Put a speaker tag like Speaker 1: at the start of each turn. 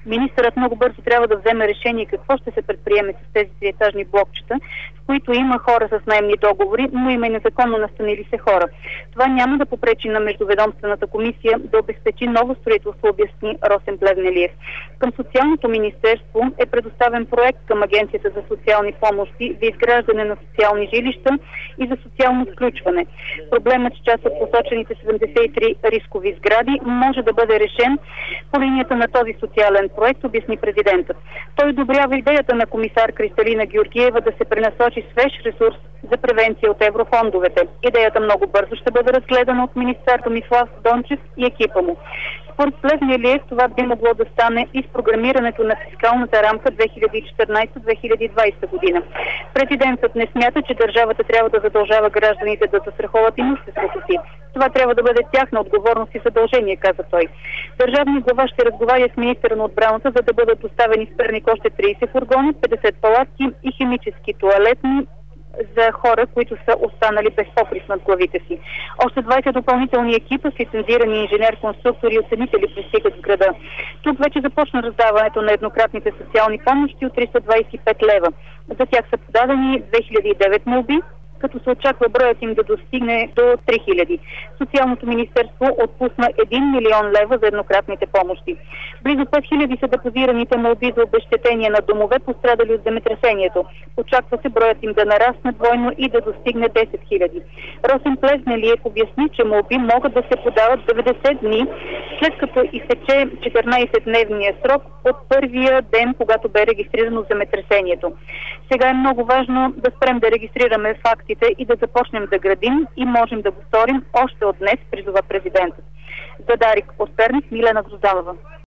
Speaker 1: Министърът много бързо трябва да вземе решение какво ще се предприеме с тези триетажни блокчета, в които има хора с наемни договори, но има и незаконно настанили се хора. Това няма да попречи на Междуведомствената комисия да обезпечи ново строителство, обясни Росен Плевнелиев. Към Социалното министерство е предоставен проект към Агенцията за социални помощи за изграждане на социални жилища и за социално включване. Проблемът с част от посочените 73 рискови сгради може да бъде решен по линията на този социален проект, обясни президентът. Той одобрява идеята на комисар Кристалина Георгиева да се пренасочи свеж ресурс за превенция от еврофондовете. Идеята много бързо ще бъде разгледана от министър Томислав Дончев и екипа му. Според Плевнелиев това би могло да стане и с програмирането на фискалната рамка 2014-2020 година. Президентът не смята, че държавата трябва да задължава гражданите да застраховат имуществото си. Това трябва да бъде тяхна отговорност и задължение, каза той. Държавният глава ще разговаря с министъра на отбраната, за да бъдат доставени в Перник още 30 фургона, 50 палатки и химически тоалетни за хора, които са останали без покрив над главите си. Още 20 допълнителни екипа с лицензирани инженер-конструктори и оценители пристигат в града. Тук вече започна раздаването на еднократните социални помощи от 325 лева. За тях са подадени 2009 молби, като се очаква броят им да достигне до 3000. Социалното министерство отпусна 1 милион лева за еднократните помощи. Близо 5000 са депозираните молби за обезщетение на домове, пострадали от земетресението. Очаква се броят им да нарасне двойно и да достигне 10 000. Росен Плевнелиев обясни, че молби могат да се подават 90 дни, след като изтече 14-дневния срок от първия ден, когато бе регистрирано земетресението. Сега е много важно да спрем да регистрираме фактите и да започнем да градим и можем да го сторим още от днес, призова президентът. За Дарик от Перник, Милена Грозалова.